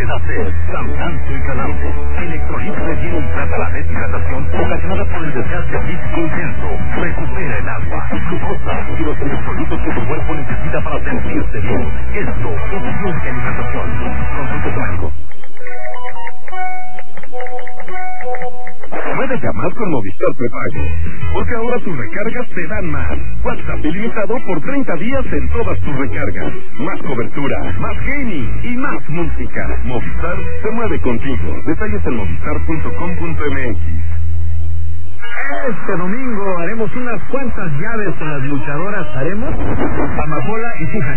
te da sed, caminante y calante. Electrolit previene y trata la deshidratación ocasionada por el desgaste físico intenso. Recupera el agua, glucosa y los electrolitos que tu cuerpo necesita para sentirse bien. Esto es ciencia en hidratación. Consulta a tu médico. Muévete a más con Movistar Prepago, porque ahora tus recargas te dan más. WhatsApp ilimitado por 30 días en todas tus recargas. Más cobertura, más gaming y más música. Movistar se mueve contigo. Detalles en movistar.com.mx. Este domingo haremos unas cuantas llaves con las luchadoras. ¿Haremos? Amapola y Tija.